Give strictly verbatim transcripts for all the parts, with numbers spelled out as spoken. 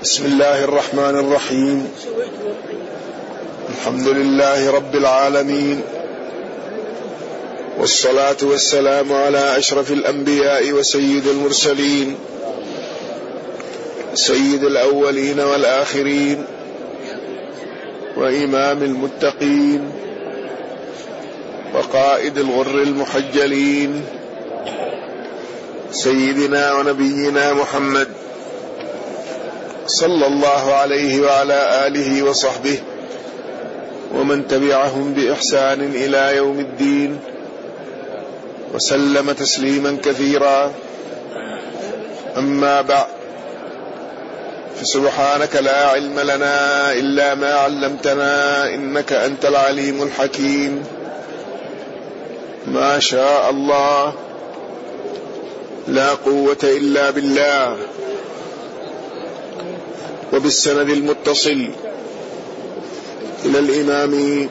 بسم الله الرحمن الرحيم. الحمد لله رب العالمين، والصلاة والسلام على أشرف الأنبياء وسيد المرسلين، سيد الأولين والآخرين، وإمام المتقين، وقائد الغر المحجلين، سيدنا ونبينا محمد صلى الله عليه وعلى آله وصحبه ومن تبعهم بإحسان إلى يوم الدين، وسلم تسليما كثيرا. أما بعد، فسبحانك لا علم لنا إلا ما علمتنا إنك أنت العليم الحكيم. ما شاء الله، لا قوة إلا بالله. وبالسند المتصل إلى الإمام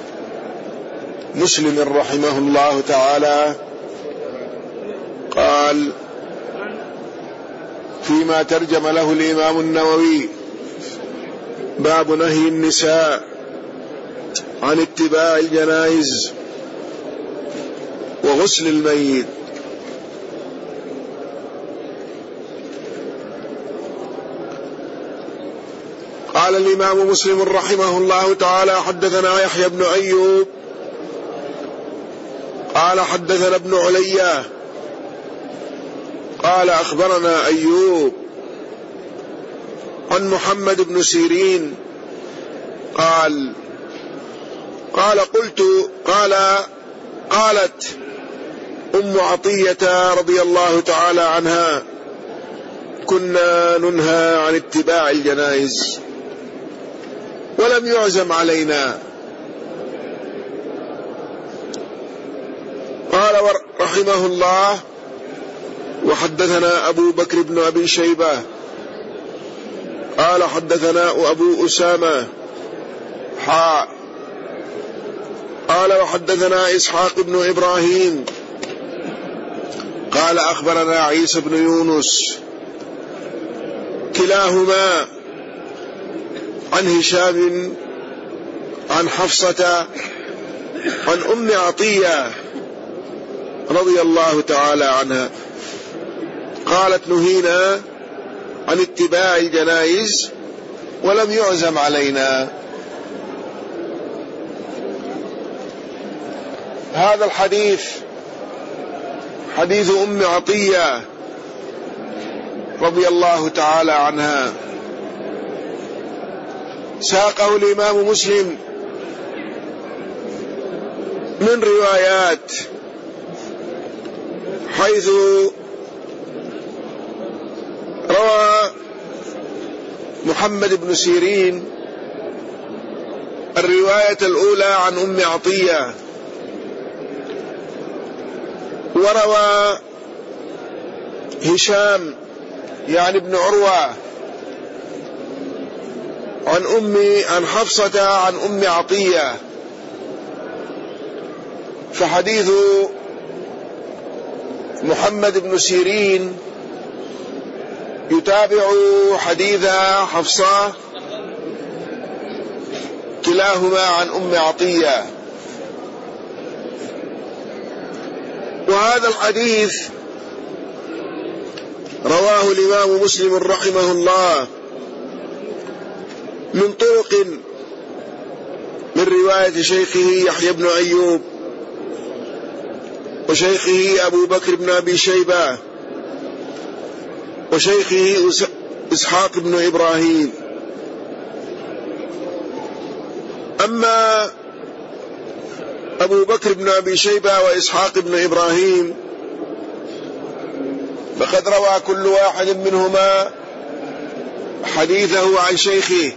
مسلم رحمه الله تعالى قال فيما ترجم له الإمام النووي: باب نهي النساء عن اتباع الجنائز وغسل الميت. قال الإمام مسلم رحمه الله تعالى: حدثنا يحيى بن أيوب قال حدثنا ابن عليا قال أخبرنا أيوب عن محمد بن سيرين قال قال قلت قال قالت أم عطية رضي الله تعالى عنها: كنا ننهى عن اتباع الجنائز ولم يعزم علينا. قال رحمه الله: وحدثنا أبو بكر بن أبي شيبة قال حدثنا أبو أسامة حاء قال وحدثنا إسحاق بن إبراهيم قال أخبرنا عيسى بن يونس كلاهما عن هشام عن حفصة عن أم عطية رضي الله تعالى عنها قالت: نهينا عن اتباع الجنائز ولم يعزم علينا. هذا الحديث حديث أم عطية رضي الله تعالى عنها، ساقه الإمام مسلم من روايات، حيث روى محمد بن سيرين الرواية الأولى عن أم عطية، وروى هشام يعني ابن عروة عن أمي عن حفصة عن أم عطية. فحديث محمد بن سيرين يتابع حديث حفصة كلاهما عن أم عطية. وهذا الحديث رواه الإمام مسلم رحمه الله من طرق من رواية شيخه يحيى بن أيوب وشيخه أبو بكر بن أبي شيبة وشيخه إسحاق بن إبراهيم. أما أبو بكر بن أبي شيبة وإسحاق بن إبراهيم فقد روى كل واحد منهما حديثه عن شيخه،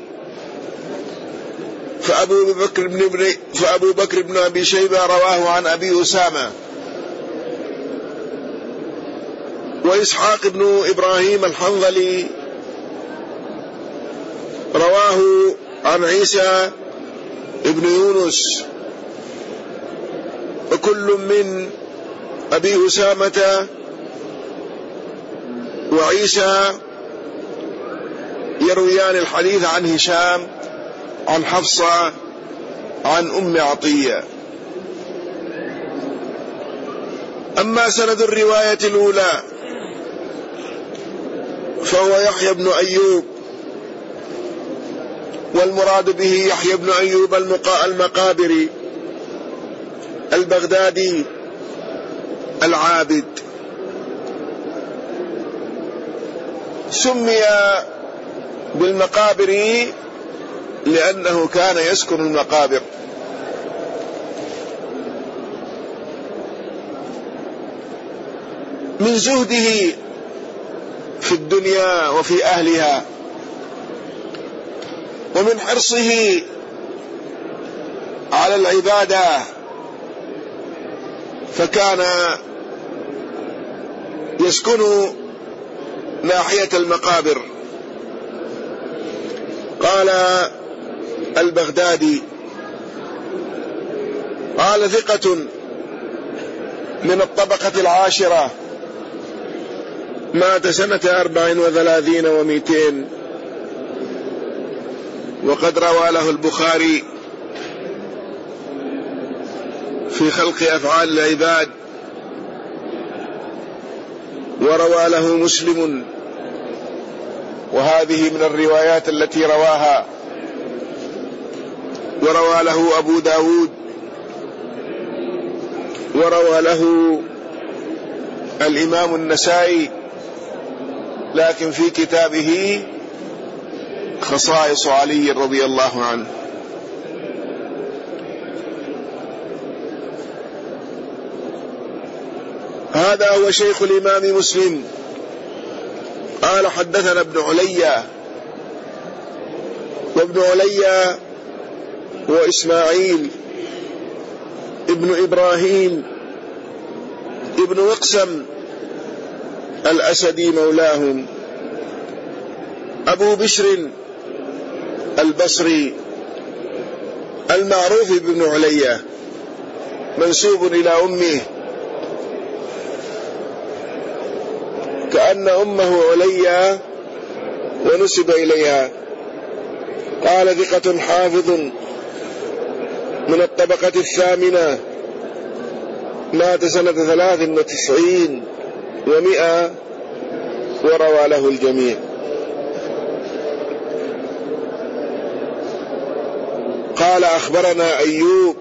فأبو بكر بن, فأبو بكر بن أبي شيبة رواه عن أبي أسامة، وإسحاق بن إبراهيم الحنظلي رواه عن عيسى ابن يونس، وكل من أبي أسامة وعيسى يرويان الحديث عن هشام عن حفصة عن أم عطية. أما سند الرواية الأولى فهو يحيى بن أيوب، والمراد به يحيى بن أيوب المقابري البغدادي العابد. سمي بالمقابري لأنه كان يسكن المقابر. من زهده في الدنيا وفي أهلها، ومن حرصه على العبادة، فكان يسكن ناحية المقابر. قال البغدادي قال ثقة من الطبقة العاشرة، مات سنة أربع وثلاثين ومئتين، وقد روى له البخاري في خلق أفعال العباد، وروى له مسلم، وهذه من الروايات التي رواها، وروى له أبو داود، وروى له الإمام النسائي، لكن في كتابه خصائص علي رضي الله عنه. هذا هو شيخ الإمام مسلم. قال حدثنا ابن علي، وابن علي هو إسماعيل ابن إبراهيم ابن مقسم الأسدي مولاهم، أبو بشر البصري المعروف بابن علي، منسوب إلى أمه كأن أمه عليا ونسب إليها. قال ثقة حافظ من الطبقة الثامنة، مات سنة ثلاث وتسعين ومئة، وروى له الجميع. قال أخبرنا أيوب،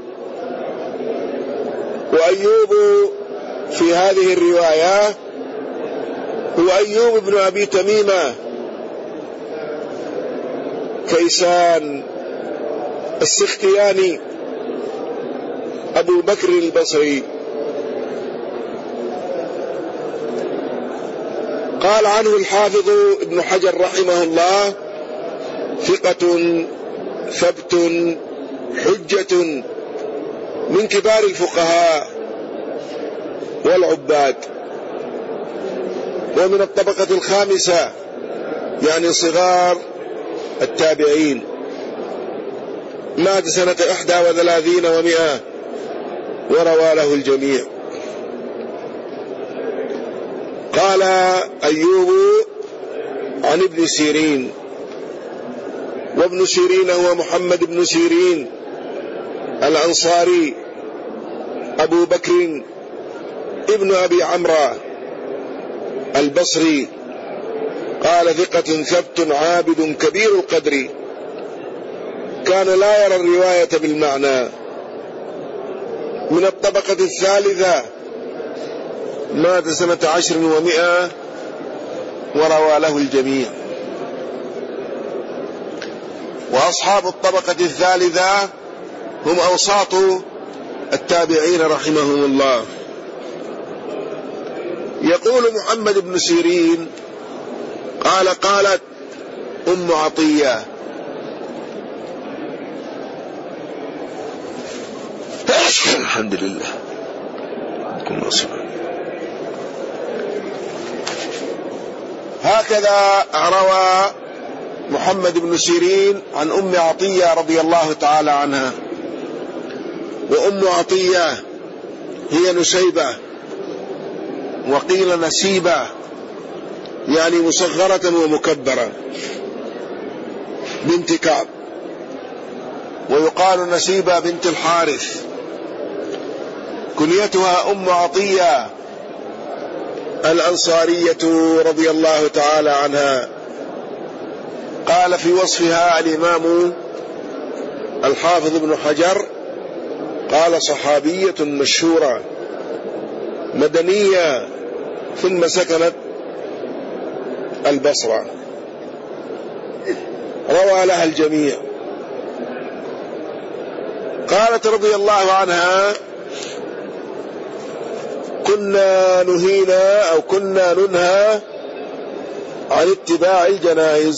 وأيوب في هذه الرواية هو أيوب بن أبي تميمة كيسان السختياني أبو بكر البصري. قال عنه الحافظ ابن حجر رحمه الله ثقة ثبت حجة من كبار الفقهاء والعباد، ومن الطبقة الخامسة يعني صغار التابعين، مات سنة إحدى وثلاثين ومئة، وروى له الجميع. قال أيوب عن ابن سيرين، وابن سيرين هو محمد بن سيرين الأنصاري أبو بكر ابن أبي عمرو البصري. قال ثقة ثبت عابد كبير القدر، كان لا يرى الرواية بالمعنى. من الطبقة الثالثة، مات سنة عشر ومئة، وروى له الجميع. وأصحاب الطبقة الثالثة هم أوساط التابعين رحمهم الله. يقول محمد بن سيرين قال قالت أم عطية الحمد لله. هكذا روى محمد بن سيرين عن أم عطية رضي الله تعالى عنها. وأم عطية هي نسيبة، وقيل نسيبة، يعني مصغرة ومكبرة. بنت كعب، ويقال نسيبة بنت الحارث، كنيتها أم عطية الأنصارية رضي الله تعالى عنها. قال في وصفها الإمام الحافظ ابن حجر قال صحابية مشهورة مدنية ثم سكنت البصرة، روى لها الجميع. قالت رضي الله عنها: كنا نهينا أو كنا ننهى عن اتباع الجنائز.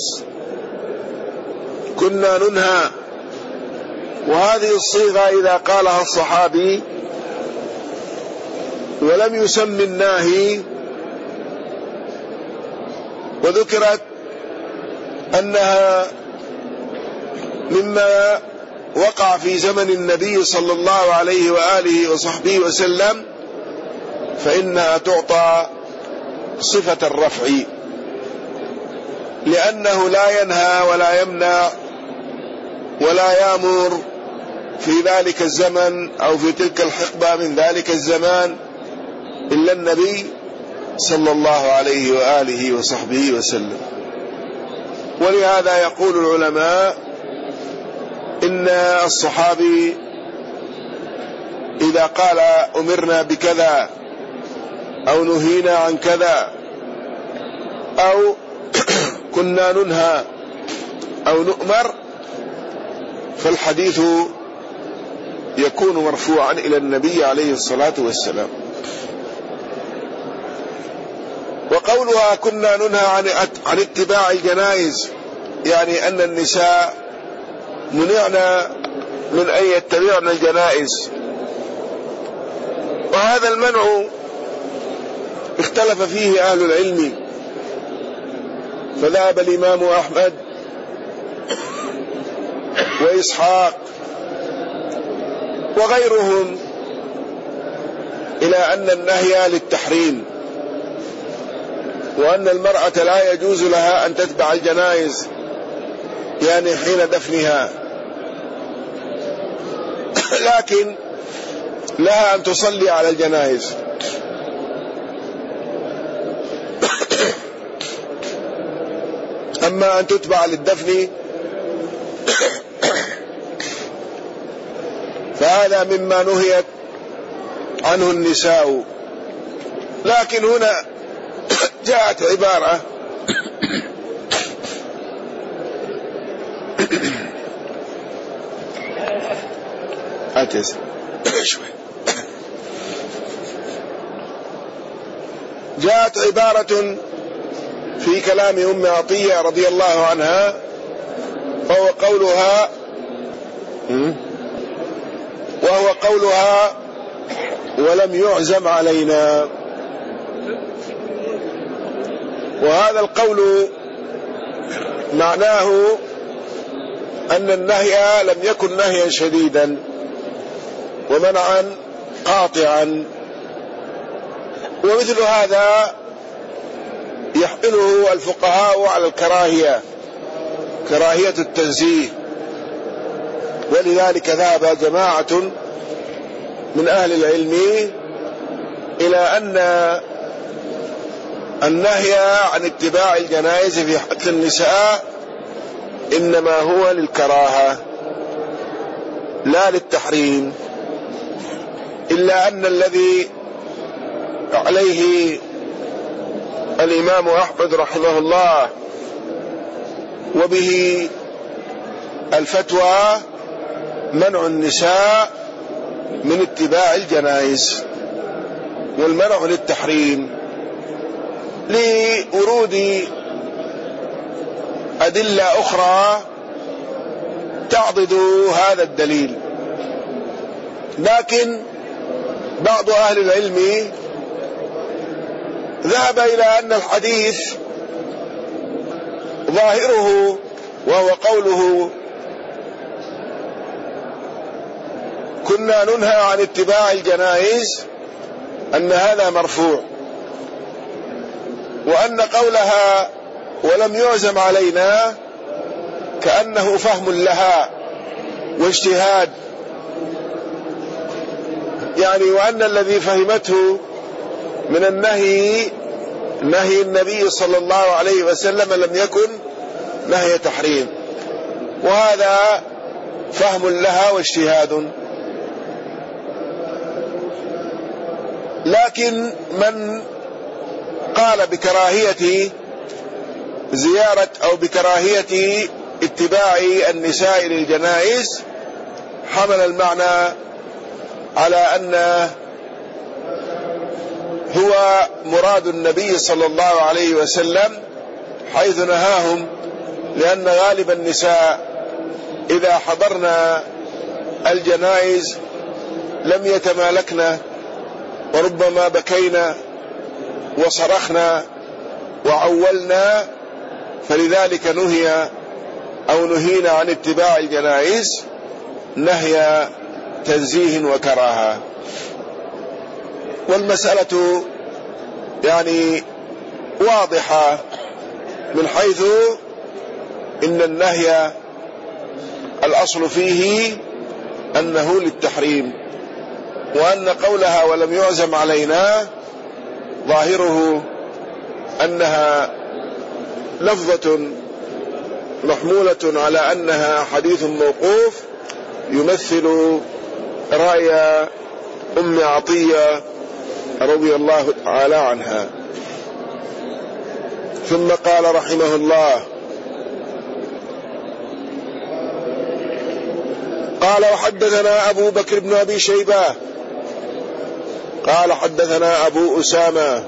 كنا ننهى، وهذه الصيغة إذا قالها الصحابي ولم يسم الناهي وذكرت أنها مما وقع في زمن النبي صلى الله عليه وآله وصحبه وسلم، فإنها تعطى صفة الرفع، لأنه لا ينهى ولا يمنع ولا يأمر في ذلك الزمن أو في تلك الحقبة من ذلك الزمان إلا النبي صلى الله عليه وآله وصحبه وسلم. ولهذا يقول العلماء إن الصحابي إذا قال أمرنا بكذا أو نهينا عن كذا أو كنا ننهى أو نؤمر، فالحديث يكون مرفوعا إلى النبي عليه الصلاة والسلام. وقولها كنا ننهى عن, عن اتباع الجنائز يعني أن النساء منعنا من أن يتبعن الجنائز، وهذا المنع اختلف فيه أهل العلم، فذهب الإمام أحمد وإسحاق وغيرهم إلى أن النهي للتحريم، وأن المرأة لا يجوز لها أن تتبع الجنائز يعني حين دفنها، لكن لها أن تصلي على الجنائز. أما أن تتبع للدفن فهذا مما نهيت عنه النساء. لكن هنا جاءت عبارة أتس جاءت عبارة في كلام أم عطية رضي الله عنها، وهو قولها وهو قولها ولم يعزم علينا. وهذا القول معناه أن النهي لم يكن نهيا شديدا ومنعا قاطعا، ومثل هذا يحمله الفقهاء على الكراهية، كراهية التنزيه. ولذلك ذهب جماعة من أهل العلم إلى أن النهي عن اتباع الجنائز في حق النساء إنما هو للكراهة لا للتحريم، إلا أن الذي عليه الإمام أحمد رحمه الله وبه الفتوى منع النساء من اتباع الجنائز، والمنع للتحريم لورود أدلة أخرى تعضد هذا الدليل. لكن بعض أهل العلم ذهب إلى أن الحديث ظاهره وهو قوله كنا ننهى عن اتباع الجنائز أن هذا مرفوع، وأن قولها ولم يعزم علينا كأنه فهم لها واجتهاد، يعني وأن الذي فهمته من النهي نهي النبي صلى الله عليه وسلم لم يكن نهي تحريم، وهذا فهم لها واجتهاد. لكن من قال بكراهية زيارة أو بكراهية اتباع النساء للجنائز حمل المعنى على أن هو مراد النبي صلى الله عليه وسلم حيث نهاهم، لأن غالب النساء إذا حضرنا الجنائز لم يتمالكن، وربما بكينا وصرخنا وعولنا، فلذلك نهي أو نهينا عن اتباع الجنائز نهي تنزيه وكراهة. والمسألة يعني واضحة من حيث إن النهي الأصل فيه أنه للتحريم، وأن قولها ولم يعزم علينا ظاهره أنها لفظة محمولة على أنها حديث موقوف يمثل رأي أم عطية رضي الله تعالى عنها. ثم قال رحمه الله: قال وحدثنا أبو بكر بن أبي شيبة قال حدثنا أبو أسامة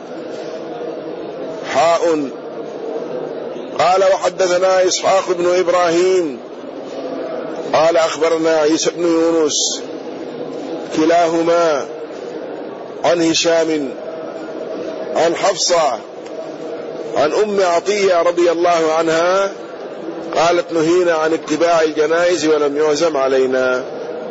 حاء قال وحدثنا إسحاق بن إبراهيم قال أخبرنا عيسى بن يونس كلاهما عن هشام عن حفصة عن أم عطية رضي الله عنها قالت: نهينا عن اتباع الجنائز ولم يعزم علينا.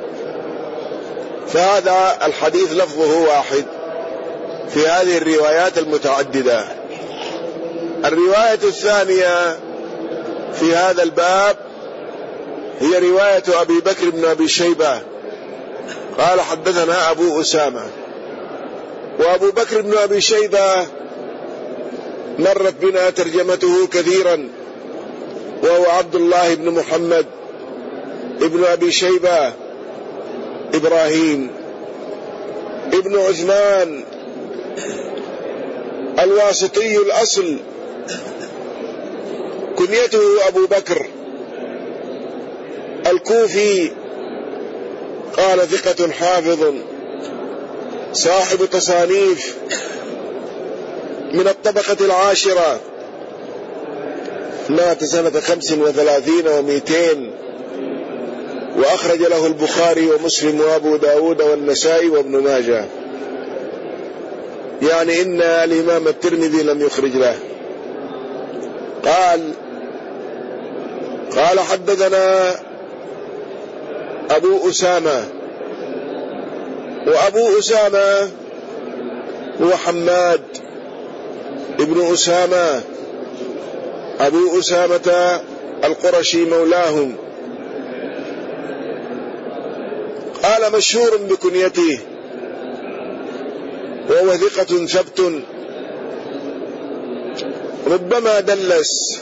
فهذا الحديث لفظه واحد في هذه الروايات المتعددة. الرواية الثانية في هذا الباب هي رواية أبي بكر بن أبي شيبة قال حدثنا أبو أسامة. وأبو بكر بن أبي شيبة مرت بنا ترجمته كثيرا، وهو عبد الله بن محمد ابن أبي شيبة إبراهيم ابن عثمان الواسطي الأصل، كنيته أبو بكر، الكوفي، قال ثقة حافظ صاحب تصانيف من الطبقة العاشرة، مات سنة خمس وثلاثين ومئتين، وأخرج له البخاري ومسلم وأبو داود والنسائي وابن ماجه، يعني إن الإمام الترمذي لم يخرج له. قال قال حدثنا أبو أسامة، وأبو أسامة هو حماد ابن أسامة أبو أسامة القرشي مولاهم، قال مشهور بكنيته، وهو ثقة ثبت ربما دلس،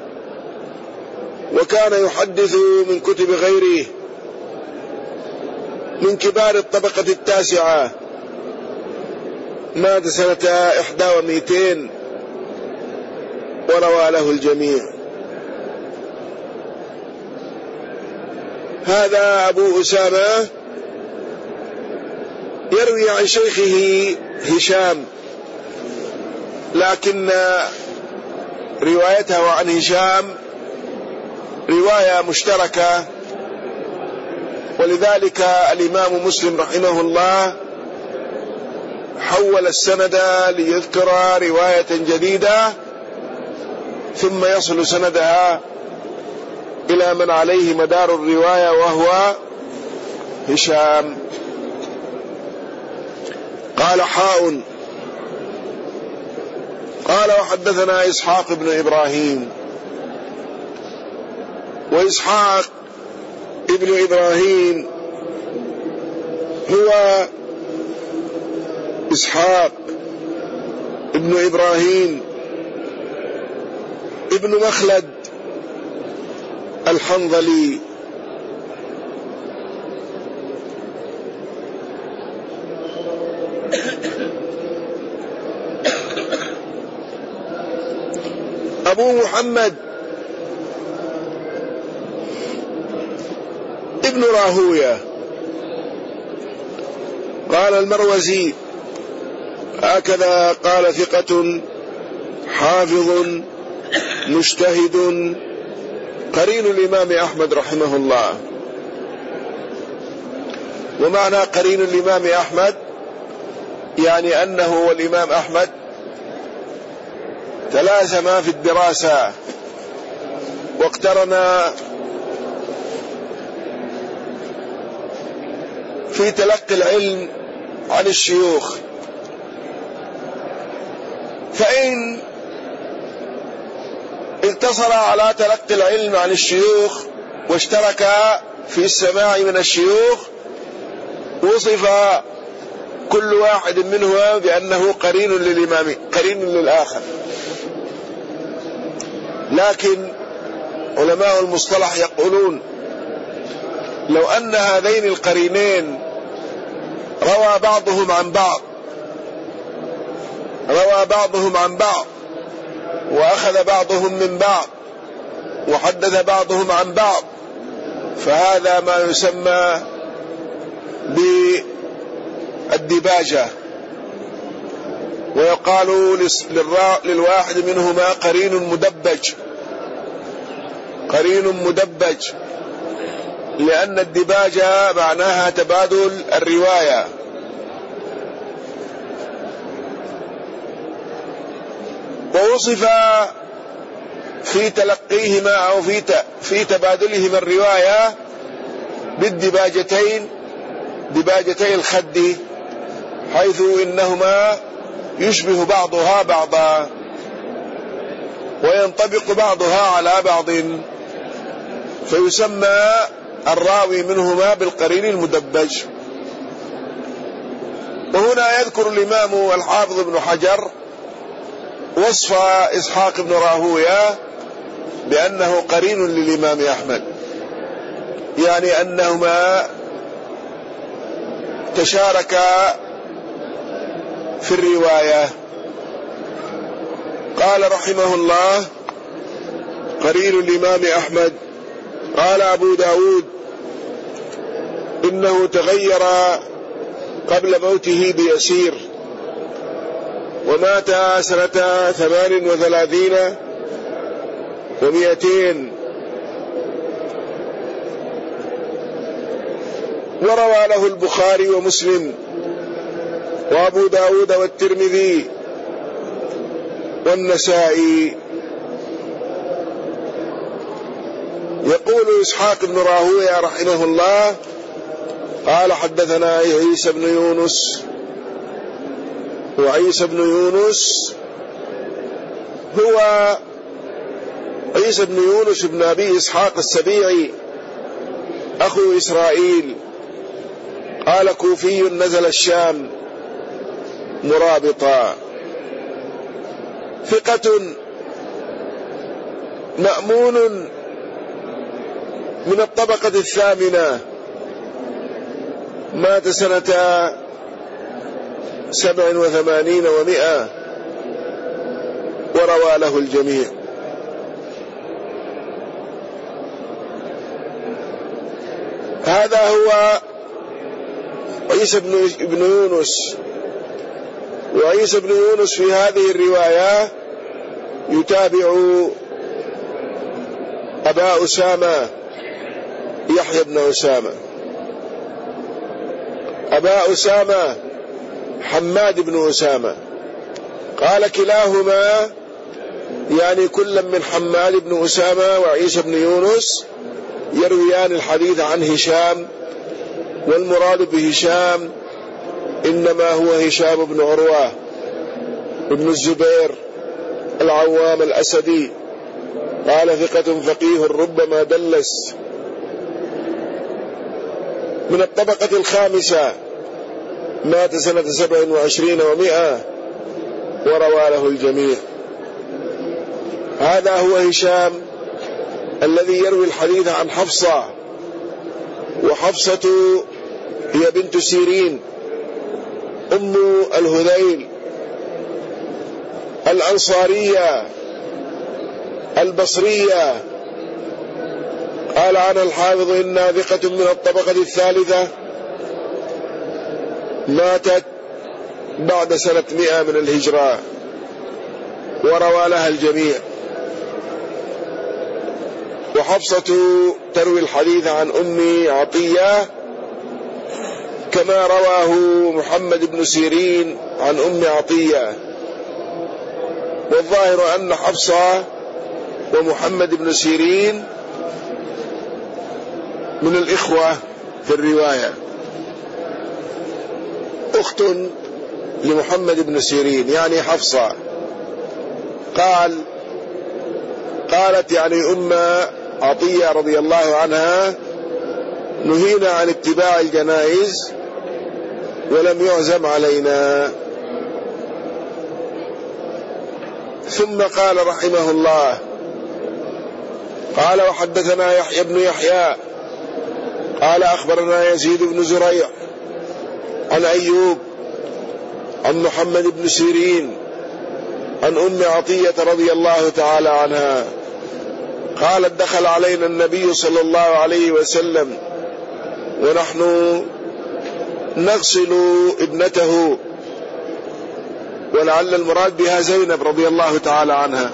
وكان يحدث من كتب غيره، من كبار الطبقة التاسعة، مات سنة إحدى ومئتين وروى له الجميع. هذا أبو أسامة يروي عن شيخه هشام، لكن روايته عن هشام رواية مشتركة، ولذلك الإمام مسلم رحمه الله حول السند ليذكر رواية جديدة ثم يصل سندها إلى من عليه مدار الرواية وهو هشام. قال حاء قال وحدثنا إسحاق بن إبراهيم وإسحاق ابن إبراهيم هو إسحاق ابن إبراهيم ابن مخلد الحنظلي. أبو محمد ابن راهوية قال المروزي هكذا قال ثقة حافظ مجتهد قرين الإمام أحمد رحمه الله. ومعنى قرين الإمام أحمد يعني أنه والإمام أحمد تلازما في الدراسة واقترنا في تلقي العلم عن الشيوخ، فإن اقتصر على تلقي العلم عن الشيوخ واشترك في السماع من الشيوخ وصف كل واحد منهما بأنه قرين للإمام قرين للآخر. لكن علماء المصطلح يقولون لو أن هذين القرينين روى بعضهم عن بعض روى بعضهم عن بعض وأخذ بعضهم من بعض وحدث بعضهم عن بعض، فهذا ما يسمى بالدباجة، ويقال للواحد منهما قرين مدبج قرين مدبج لأن الدباجة معناها تبادل الرواية. ووصف في تلقيهما أو في في تبادلهما الرواية بالدباجتين دباجتي الخد، حيث إنهما يشبه بعضها بعضا وينطبق بعضها على بعض، فيسمى الراوي منهما بالقرين المدبج. وهنا يذكر الإمام الحافظ ابن حجر وصف إسحاق بن راهوية بأنه قرين للإمام أحمد، يعني أنهما تشاركا في الرواية. قال رحمه الله قرين الإمام أحمد. قال أبو داود إنه تغير قبل موته بيسير، ومات سنة ثمان وثلاثين ومئتين، وروى له البخاري ومسلم وأبو داود والترمذي والنسائي. يقول إسحاق بن راهوية رحمه الله قال حدثنا عيسى بن يونس، وعيسى بن يونس هو عيسى بن يونس بن أبي إسحاق السبيعي أخو إسرائيل، قال كوفي نزل الشام مرابطا، ثقة مأمون من الطبقة الثامنة، مات سنة سبع وثمانين ومئة، وروى له الجميع. هذا هو عيسى بن يونس. وعيسى بن يونس في هذه الرواية يتابع أبا أسامة يحيى بن أسامة. أبا أسامة حماد بن أسامة، قال كلاهما يعني كل من حماد بن أسامة وعيسى بن يونس يرويان الحديث عن هشام، والمراد بهشام إنما هو هشام بن عروة ابن الزبير العوام الأسدي قال ثقة فقيه ربما دلس. من الطبقة الخامسة، مات سنة سبع وعشرين ومئة، وروى له الجميع. هذا هو هشام الذي يروي الحديث عن حفصة، وحفصة هي بنت سيرين أم الهذيل الأنصارية البصرية. قال عنها الحافظ إنها ثقة من الطبقة الثالثة، ماتت بعد سنة مئة من الهجرة، وروى لها الجميع. وحفصة تروي الحديث عن أم عطية كما رواه محمد بن سيرين عن أم عطية. والظاهر أن حفصة ومحمد بن سيرين من الإخوة في الرواية، أخت لمحمد بن سيرين يعني حفصة. قال قالت يعني أم عطية رضي الله عنها: نهينا عن اتباع الجنائز ولم يعزم علينا. ثم قال رحمه الله: قال وحدثنا يحيى بن يحيى قال أخبرنا يزيد بن زريع عن أيوب عن محمد بن سيرين عن أم عطية رضي الله تعالى عنها قالت: دخل علينا النبي صلى الله عليه وسلم ونحن نغسل ابنته، ولعل المراد بها زينب رضي الله تعالى عنها،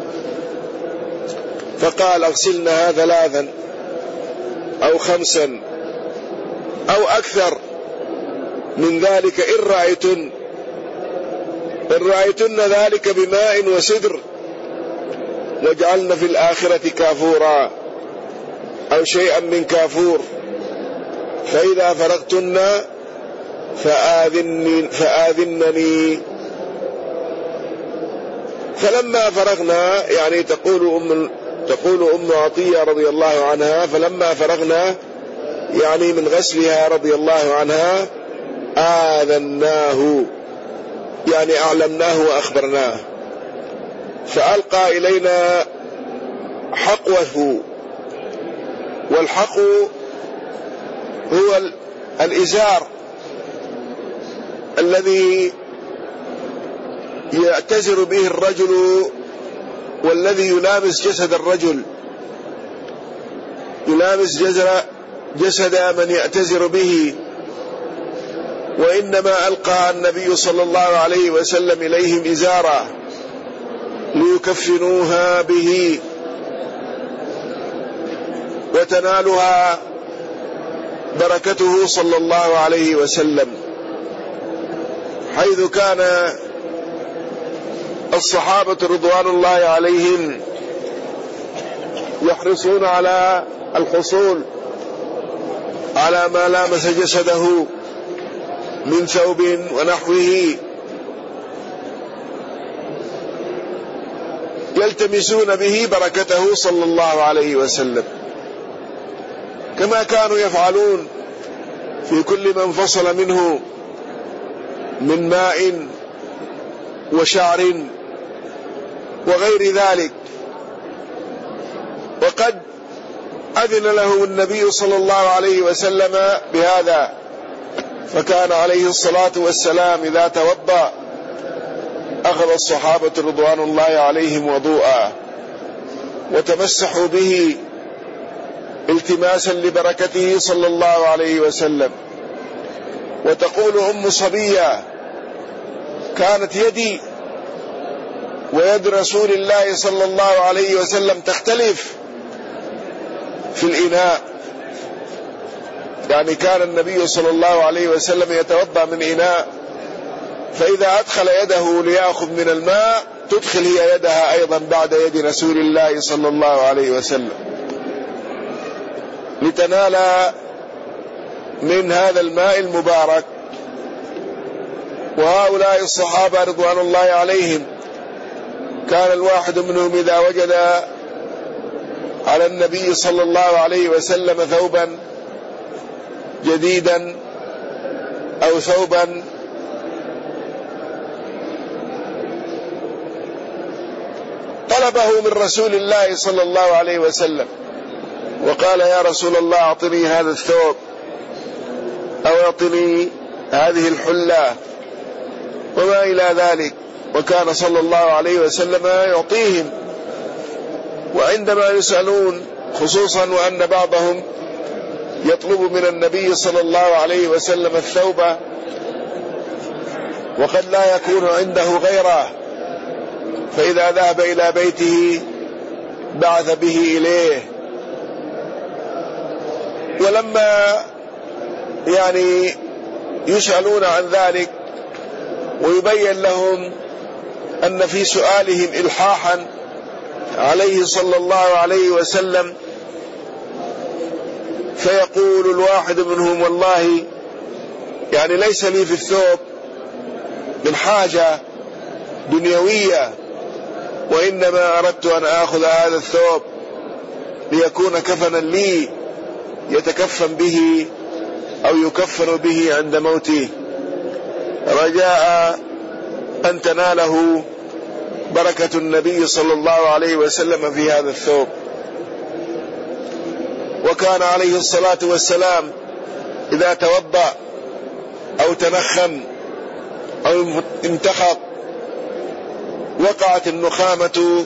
فقال: اغسلنها ثلاثا أو خمسا أو أكثر من ذلك إن رأيتن إن رأيتن ذلك بماء وسدر، واجعلن في الآخرة كافورا أو شيئا من كافور، فإذا فرغتن فآذنني, فآذنني. فلما فرغنا يعني تقول أم تقول أم عطية رضي الله عنها: فلما فرغنا يعني من غسلها رضي الله عنها آذناه يعني أعلمناه وأخبرناه، فألقى إلينا حقوه. والحقو هو الإزار الذي يعتزر به الرجل والذي يلامس جسد الرجل، يلامس جسد من يعتزر به. وإنما ألقى النبي صلى الله عليه وسلم إليهم إزارا ليكفنوها به وتنالها بركته صلى الله عليه وسلم، حيث كان الصحابة رضوان الله عليهم يحرصون على الحصول على ما لامس جسده من ثوب ونحوه، يلتمسون به بركته صلى الله عليه وسلم، كما كانوا يفعلون في كل ما انفصل منه من ماء وشعر وغير ذلك. وقد أذن له النبي صلى الله عليه وسلم بهذا، فكان عليه الصلاة والسلام إذا توضأ أخذ الصحابة رضوان الله عليهم وضوءا وتمسحوا به التماسا لبركته صلى الله عليه وسلم. وتقول أم صبية: كانت يدي ويد رسول الله صلى الله عليه وسلم تختلف في الإناء، يعني كان النبي صلى الله عليه وسلم يتوضأ من إناء، فإذا أدخل يده ليأخذ من الماء تدخل هي يدها أيضا بعد يد رسول الله صلى الله عليه وسلم لتنال من هذا الماء المبارك. وهؤلاء الصحابة رضوان الله عليهم كان الواحد منهم إذا وجد على النبي صلى الله عليه وسلم ثوبا جديدا أو ثوبا طلبه من رسول الله صلى الله عليه وسلم وقال: يا رسول الله أعطني هذا الثوب أو أعطني هذه الحلة وما إلى ذلك، وكان صلى الله عليه وسلم يعطيهم. وعندما يسألون، خصوصا وأن بعضهم يطلب من النبي صلى الله عليه وسلم الثوب وقد لا يكون عنده غيره، فإذا ذهب إلى بيته بعث به إليه. ولما يعني يسألون عن ذلك ويبين لهم أن في سؤالهم إلحاحا عليه صلى الله عليه وسلم، فيقول الواحد منهم: والله يعني ليس لي في الثوب من حاجة دنيوية، وإنما أردت أن آخذ هذا الثوب ليكون كفنا لي يتكفن به أو يكفن به عند موته، رجاء أن تناله بركة النبي صلى الله عليه وسلم في هذا الثوب. وكان عليه الصلاة والسلام إذا توضأ أو تنخم أو انتخب وقعت النخامة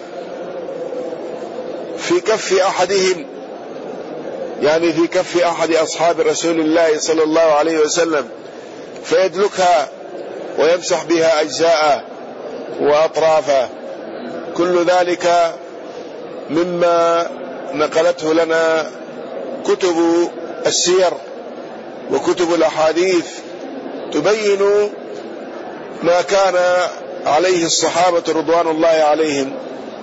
في كف أحدهم، يعني في كف أحد أصحاب رسول الله صلى الله عليه وسلم، فيدلكها ويمسح بها أجزاءه وأطرافه. كل ذلك مما نقلته لنا كتب السير وكتب الأحاديث تبين ما كان عليه الصحابة رضوان الله عليهم.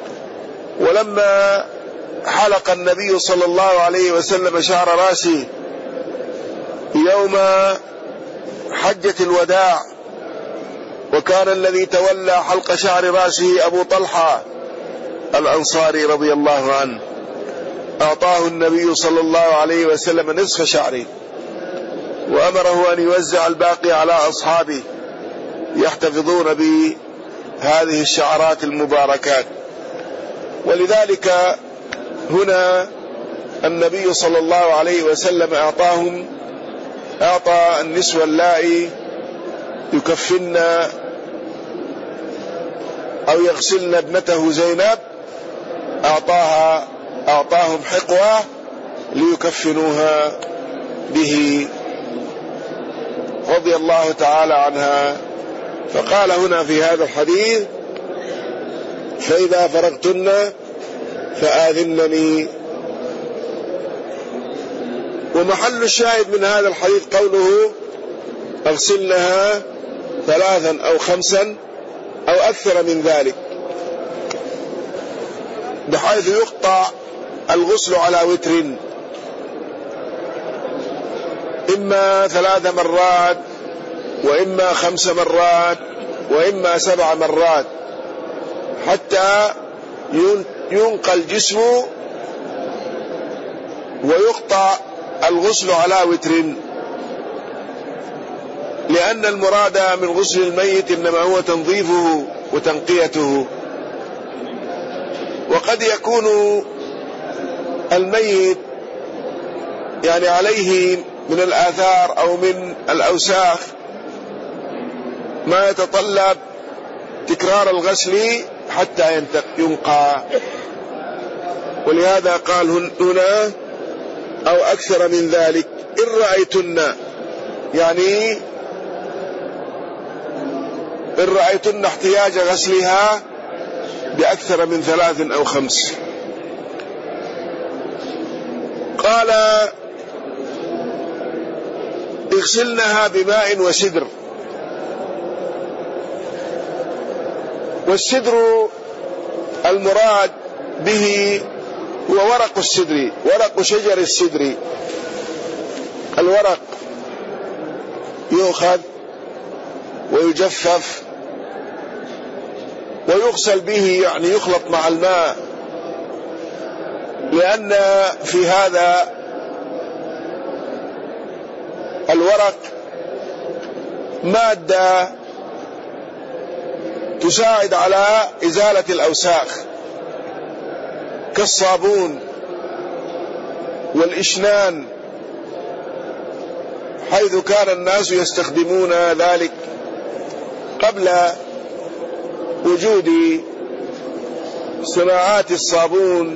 ولما حلق النبي صلى الله عليه وسلم شعر راسه يوم حجة الوداع، وكان الذي تولى حلق شعر راسه أبو طلحة الأنصاري رضي الله عنه، أعطاه النبي صلى الله عليه وسلم نصف شعره وأمره أن يوزع الباقي على أصحابه يحتفظون بهذه الشعرات المباركات. ولذلك هنا النبي صلى الله عليه وسلم أعطاهم أعطى النسوة اللائي يكفن أو يغسلن ابنته زينب، أعطاها أعطاهم حقوة ليكفنوها به رضي الله تعالى عنها. فقال هنا في هذا الحديث: فإذا فرغتن فآذنني. ومحل الشاهد من هذا الحديث قوله: اغسلنها ثلاثا أو خمسا أو أكثر من ذلك، بحيث يقطع الغسل على وتر، إما ثلاث مرات وإما خمس مرات وإما سبع مرات، حتى ينقى الجسم ويقطع الغسل على وتر، لأن المراد من غسل الميت إنما هو تنظيفه وتنقيته. وقد يكون الميت يعني عليه من الآثار أو من الأوساخ ما يتطلب تكرار الغسل حتى ينقى، ولهذا قال هنا أو أكثر من ذلك إن رأيتن، يعني إن رأيتن احتياج غسلها بأكثر من ثلاث أو خمس. قال: اغسلنها بماء وسدر. والسدر المراد به هو ورق السدر، ورق شجر السدر. الورق يؤخذ ويجفف ويغسل به، يعني يخلط مع الماء لأن في هذا الورق مادة تساعد على إزالة الأوساخ كالصابون والإشنان، حيث كان الناس يستخدمون ذلك قبل وجود صناعات الصابون.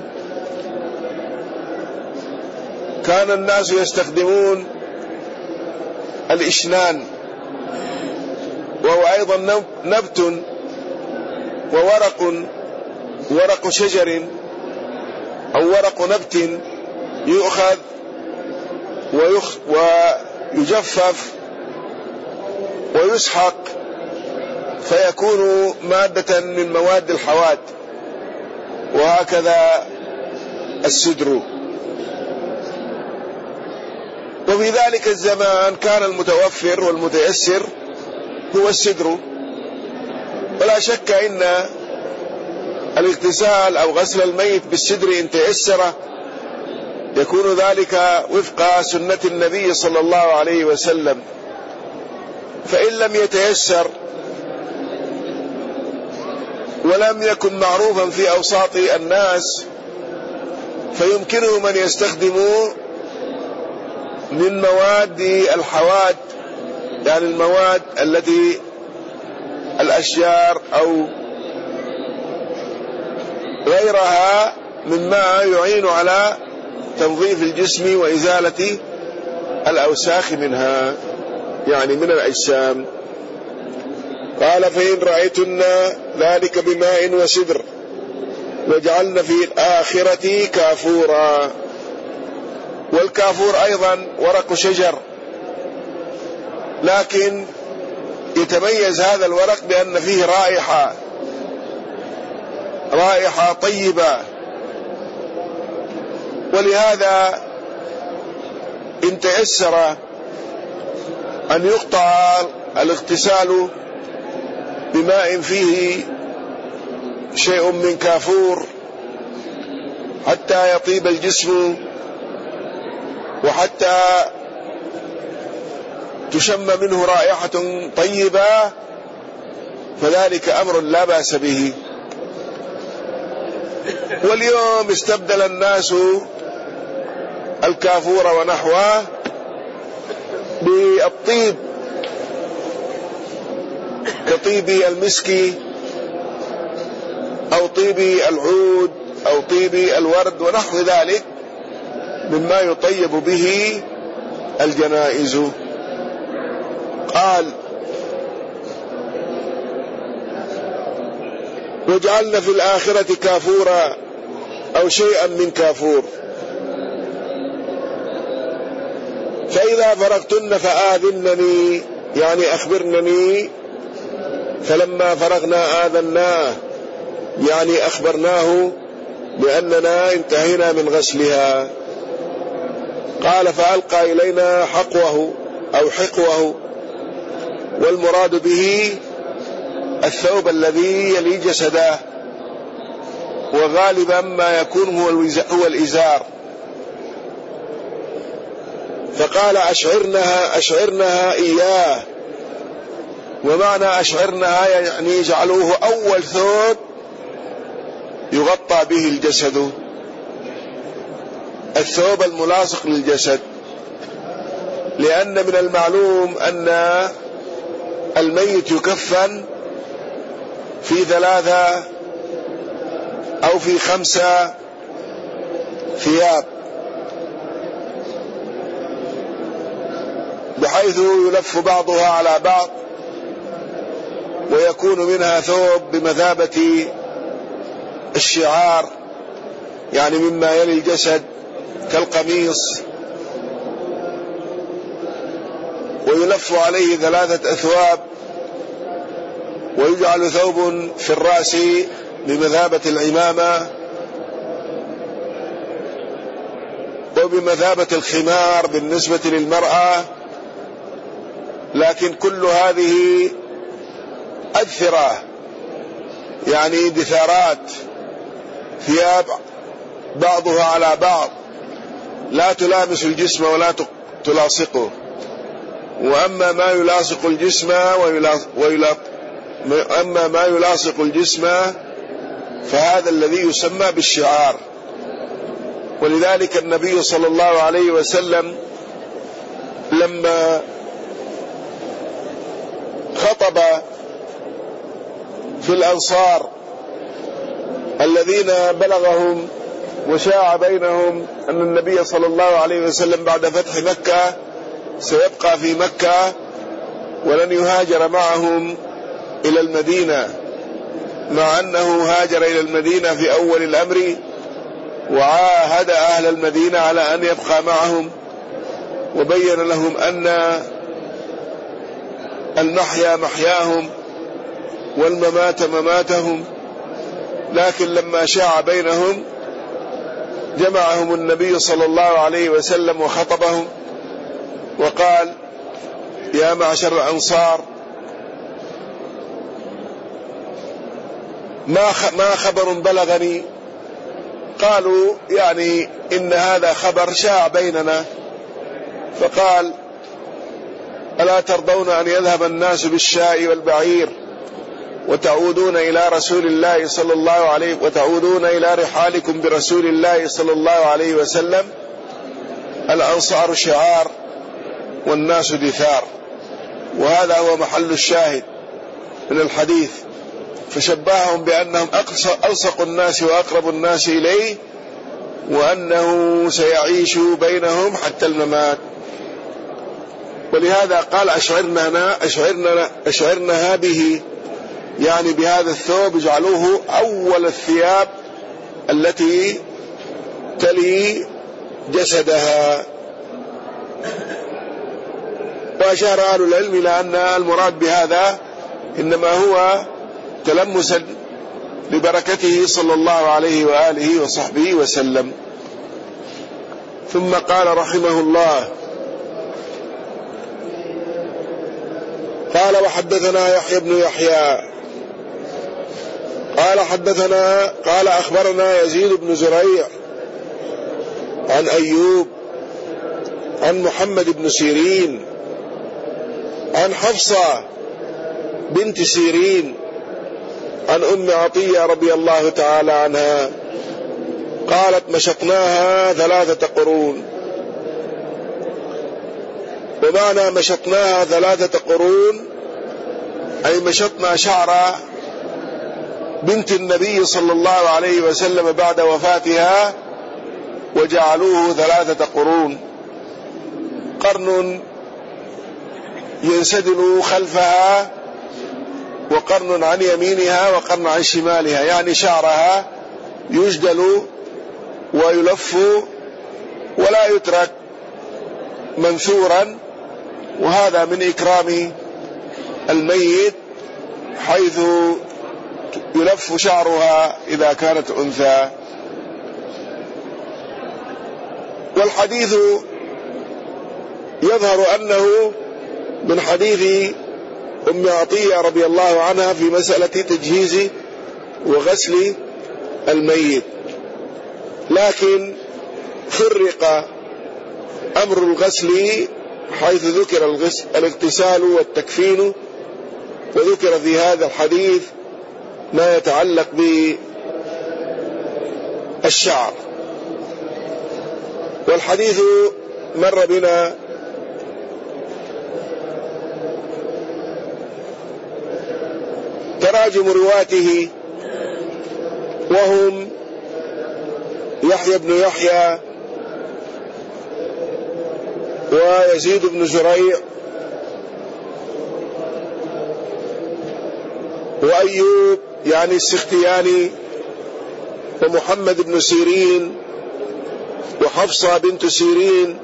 كان الناس يستخدمون الإشنان، وهو أيضا نبت وورق ورق شجر أو ورق نبت يؤخذ ويخ ويجفف ويسحق فيكون مادة من مواد الحواد، وهكذا السدر. وفي ذلك الزمان كان المتوفر والمتيسر هو السدر، ولا شك إن الاغتسال أو غسل الميت بالسدر إن تيسر يكون ذلك وفق سنة النبي صلى الله عليه وسلم. فإن لم يتيسر ولم يكن معروفا في أوساط الناس فيمكنهم أن يستخدموا من مواد الحواد، يعني المواد التي الأشجار أو غيرها مما يعين على تنظيف الجسم وإزالة الأوساخ منها، يعني من الأجسام. قال فإن رأيتن ذلك بماء وسدر وجعلن في الآخرة كافورا. والكافور أيضا ورق شجر، لكن يتميز هذا الورق بأن فيه رائحة رائحة طيبة، ولهذا إن تيسر أن يقطع الاغتسال بماء فيه شيء من كافور حتى يطيب الجسم وحتى تشم منه رائحة طيبة، فذلك أمر لا بأس به. واليوم استبدل الناس الكافور ونحوه بالطيب كطيب المسك أو طيب العود أو طيب الورد ونحو ذلك مما يطيب به الجنائز. قال وجعلنا في الآخرة كافورا أو شيئا من كافور، فإذا فرغتن فآذنني، يعني أخبرنني. فلما فرغنا آذناه، يعني أخبرناه بأننا انتهينا من غسلها. قال فألقى إلينا حقوه أو حقوه، والمراد به الثوب الذي يلي جسده، وغالبا ما يكون هو الإزار. فقال أشعرنها أشعرنها إياه، ومعنى أشعرنها يعني جعلوه أول ثوب يغطى به الجسد، الثوب الملاصق للجسد، لأن من المعلوم أن الميت يكفن في ثلاثة أو في خمسة ثياب، بحيث يلف بعضها على بعض ويكون منها ثوب بمثابة الشعار، يعني مما يلي الجسد كالقميص، ويلف عليه ثلاثة أثواب، ويجعل ثوب في الرأس بمثابة العمامة وبمثابة الخمار بالنسبة للمرأة. لكن كل هذه أدثرة، يعني دثارات، ثياب بعضها على بعض، لا تلامس الجسم ولا تلاصقه. وأما ما يلاصق الجسم ويلاصق أما ما يلاصق الجسم فهذا الذي يسمى بالشعار. ولذلك النبي صلى الله عليه وسلم لما خطب في الأنصار الذين بلغهم وشاع بينهم أن النبي صلى الله عليه وسلم بعد فتح مكة سيبقى في مكة ولن يهاجر معهم إلى المدينة، مع أنه هاجر إلى المدينة في أول الأمر وعاهد أهل المدينة على أن يبقى معهم، وبين لهم أن المحيا محياهم والممات مماتهم. لكن لما شاع بينهم جمعهم النبي صلى الله عليه وسلم وخطبهم وقال: يا معشر الأنصار، ما ما خبر بلغني؟ قالوا: يعني إن هذا خبر شاع بيننا. فقال: ألا ترضون أن يذهب الناس بالشاء والبعير وتعودون إلى رسول الله صلى الله عليه وتعودون إلى رحالكم برسول الله صلى الله عليه وسلم؟ الأنصار شعار والناس دثار، وهذا هو محل الشاهد من الحديث. فشبههم بأنهم ألصق الناس وأقرب الناس إليه، وأنه سيعيش بينهم حتى الممات. ولهذا قال: أشعرنا أشعرنا أشعرنا به، يعني بهذا الثوب اجعلوه أول الثياب التي تلي جسدها. وأشار أهل العلم إلى أن المراد بهذا إنما هو تلمسا لبركته صلى الله عليه وآله وصحبه وسلم. ثم قال رحمه الله: قال: وحدثنا يحيى بن يحيى قال حدثنا قال أخبرنا يزيد بن زريع عن أيوب عن محمد بن سيرين عن حفصة بنت سيرين عن أم عطية رضي الله تعالى عنها قالت: مشطناها ثلاثة قرون. ومعنى مشطناها ثلاثة قرون أي مشطنا شعر بنت النبي صلى الله عليه وسلم بعد وفاتها وجعلوه ثلاثة قرون، قرن ينسدل خلفها، وقرن عن يمينها، وقرن عن شمالها، يعني شعرها يجدل ويلف ولا يترك منثورا. وهذا من إكرام الميت، حيث يلف شعرها إذا كانت أنثى. والحديث يظهر أنه من حديث أم عطية رضي الله عنها في مسألة تجهيز وغسل الميت، لكن فرق أمر الغسل حيث ذكر الاغتسال والتكفين، وذكر في هذا الحديث ما يتعلق بالشعر. والحديث مر بنا تراجم رواته، وهم يحيى بن يحيى ويزيد بن زريع وأيوب يعني السختياني ومحمد بن سيرين وحفصة بنت سيرين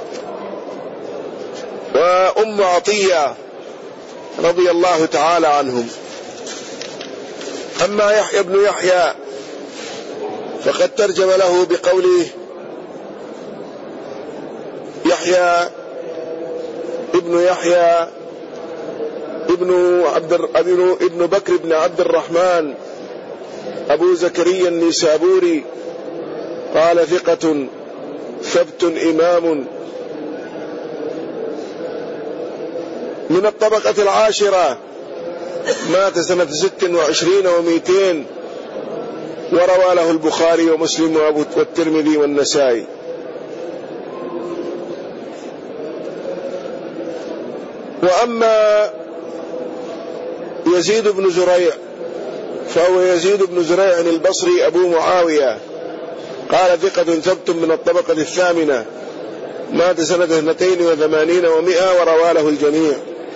وأم عطية رضي الله تعالى عنهم. أما يحيى بن يحيى فقد ترجم له بقوله: يحيى ابن يحيى ابن عبد ابن ابن بكر بن عبد الرحمن أبو زكريا النيسابوري قال ثقة ثبت إمام. من الطبقة العاشرة، مات سنة ست وعشرين ومئتين، وروى له البخاري ومسلم والترمذي والنسائي. وأما يزيد بن زريع فهو يزيد بن زريع البصري أبو معاوية، قال ثقة ثبت من الطبقة الثامنة، مات سنة اثنتين وثمانين ومئة، وروى له الجميع.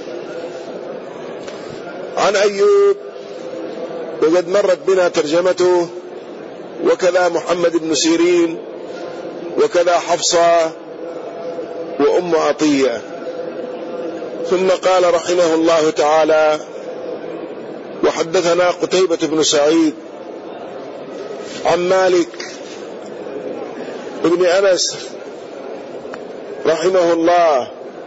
عن أيوب وقد مرت بنا ترجمته، وكذا محمد بن سيرين، وكذا حفصة وأم عطية. ثم قال رحمه الله تعالى: وحدثنا قتيبة بن سعيد عن مالك ابن أنس رحمه الله.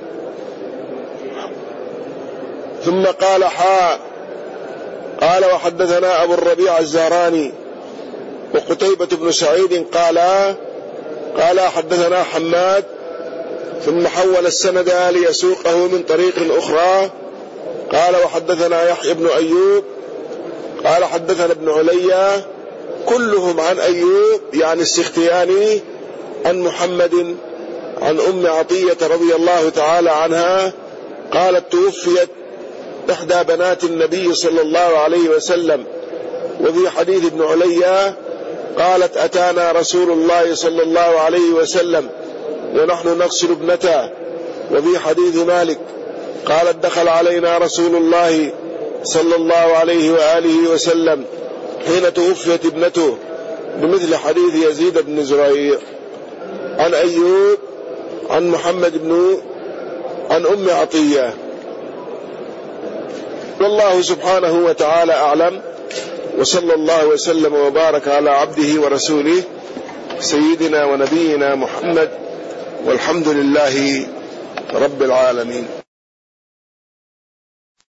ثم قال: حاء قال وحدثنا أبو الربيع الزهراني وقتيبة بن سعيد قال قال حدثنا حماد، ثم حول السند ليسوقه من طريق أخرى. قال وحدثنا يحيى بن أيوب قال حدثنا ابن علي، كلهم عن أيوب يعني السختياني، عن محمد عن أم عطية رضي الله تعالى عنها قالت: توفيت إحدى بنات النبي صلى الله عليه وسلم. وفي حديث ابن علي قالت: أتانا رسول الله صلى الله عليه وسلم ونحن نغسل ابنته. وفي حديث مالك قالت: دخل علينا رسول الله صلى الله عليه وآله وسلم حين توفيت ابنته، بمثل حديث يزيد بن زريع. عن أيوب عن محمد بن عن أم عطية. والله سبحانه وتعالى أعلم، وصلى الله وسلم وبارك على عبده ورسوله سيدنا ونبينا محمد، والحمد لله رب العالمين.